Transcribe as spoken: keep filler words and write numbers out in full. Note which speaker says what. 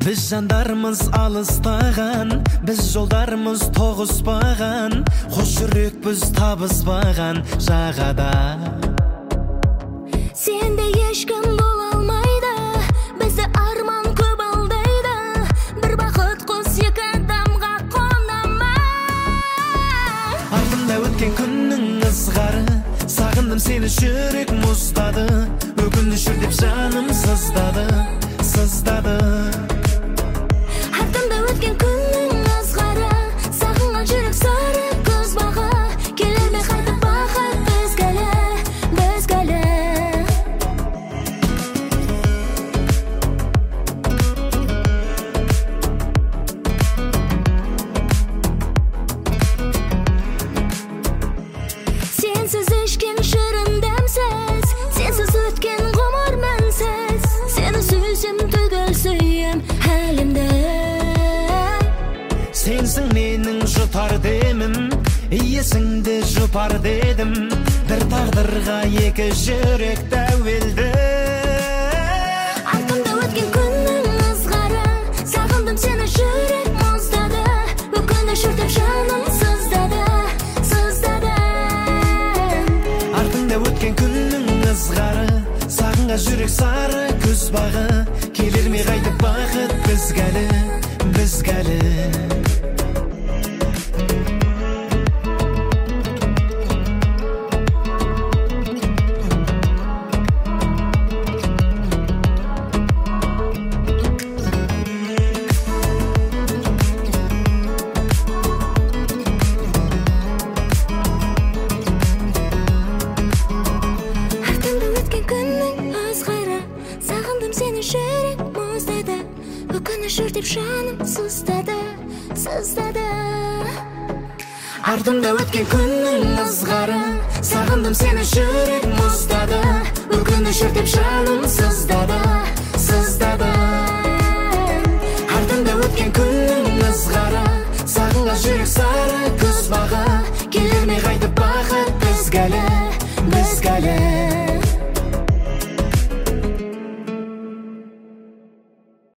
Speaker 1: Biz jandarmız alыстаған, biz жолдарымыз тоғыспаған, қош жүрекпіз табыспаған жағада.
Speaker 2: Сенде ешкім бола алмайды, бізді арман көп алдайды, бір бақыт қос екі адамға қонама.
Speaker 1: Артымда өткен күннің ызғары, сағындым сені жүрек мұздады, өкініш деп жаным сыздады, сыздады.
Speaker 2: Артымда өткен күннің ызғары, сағынған жүрек сары көз бағы, келер ме қайтып бақыт бізгәлі, бізгәлі. Сенсіз ішкен шырын дәмсіз, сенсіз өткен ғұмыр мәнсіз, сені сүйсем түгел сүйем әлемді.
Speaker 1: Сенсің менің жұтар демім, иесіңді жұпар дедім, бір тағдырға екі жүрек тәуелді.
Speaker 2: Артымда өткен күннің ызғары, сағындым сені жүрек мұздады, өкініш өртеп жаным сыздады, сыздады.
Speaker 1: Артыңда өткен күннің ызғары, сағынға жүрек сары көз бағы, келер ме қайтып бақыт бізгәлі, бізгәлі.
Speaker 2: Өкініш өртеп жаным сыздады, сыздады.
Speaker 1: Артымда өткен күннің ызғары, сағындым сені жүрек мұздады, өкініш өртеп жаным сыздады, сыздады.